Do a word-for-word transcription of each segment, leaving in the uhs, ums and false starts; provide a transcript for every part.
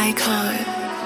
icon.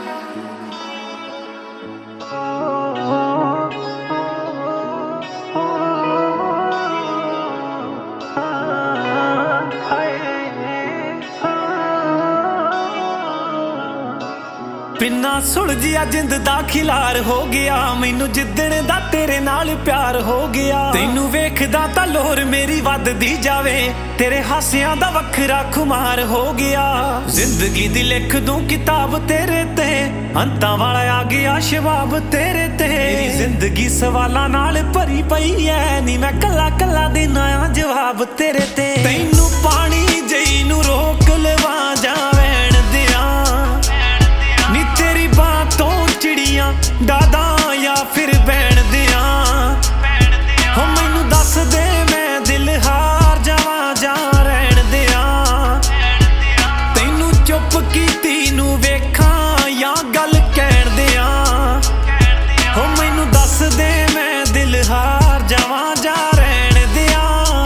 बिना सुलझिया जिंद दा खिलार हो गया मैनू जिद्दण दा तेरे नाल प्यार हो गया तैनू वेखदा तां लोर मेरी वधदी जावे तेरे हासियां दा वखरा खुमार हो गया जिंदगी दी लिख दूं किताब तेरे ते अंतां वाला आ गया शबाब तेरे ते मेरी जिंदगी सवालां नाल भरी पई ऐ नी मैं कल्ला कल्ला देना आ जवाब तेरे ते तैनू पानी जई नू रोक लवा जावैण दियां नी तेरी बातों चिड़ियां डादा या फिर बैण दियां हो मैनू दस दे मैं दिल हार जावां जा रहण दियां तैनू चुप कीती नू वेखां या गल कहण दियां हो मैनू दस दे मैं दिल हार जावां जा रहण दियां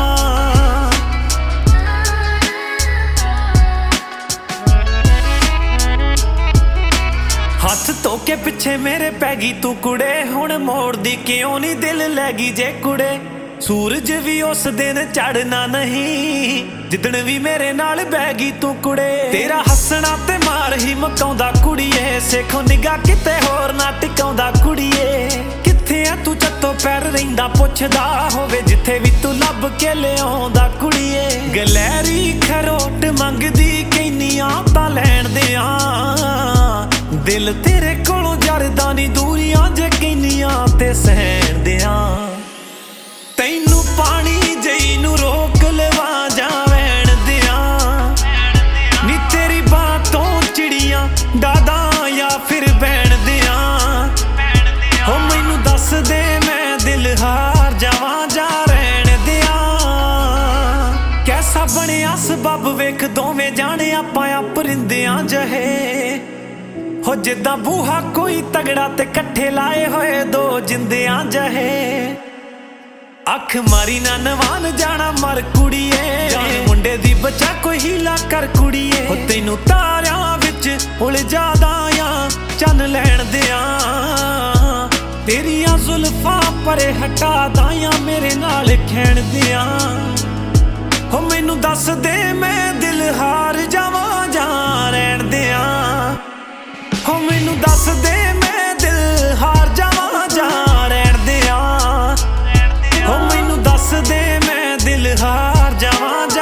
हथ धोके पिछे मेरे पैगी तू कुड़े हुण मोड़ दी क्यों नी दिल लैगी जे कुड़े सूरज भी उस दिन चढ़ना नहीं जिदन भी मेरे नाल बैगी तू कुड़े तेरा हसना ते मार ही मकाउंदा कुड़िए सेखो निगाह किते होर ना टिकाउंदा कुड़िए किथे आ तू चत्तो पैर रहिंदा पुछदा होवे जिथे भी तू लभ के लिआउंदा कुड़िए गलैरी खरोट मंगदी कैनियां तां लैण दियां दिल तेरे कोलों जरदा नी दूरियां जे कैनियां ते सहण दियां तैनू पानी जई नू रोक लवा जावैण दियां नी तेरी बातों चिड़ियां डादा या फिर बैण दियां हो मैनू दस दे मैं दिल हार जावां जा रहण दियां कैसा बनिया सबब वेख दोवें जाने आपां अपरिंदियां जहे हो जिद्दां बूहा कोई तगड़ा ते कट्ठे लाए होए दो जिंदियां जहे अख मारी ना नवान जाना मर कुड़िए जान मुंडे दी बचा कोई हीला कर कुड़िए हो तैनू तारियां विच उलझादा या चन लैण दियां तेरियां जुल्फां परे हटा दाया मेरे नाल खैण दियां हो मैनू दस दे मैं दिल हार जावां जा रहण दियां हो मैनू दस दे मैं दिल हार जावां जा रहण दियां हो मैनू दस दे मैं दिल हार जावां।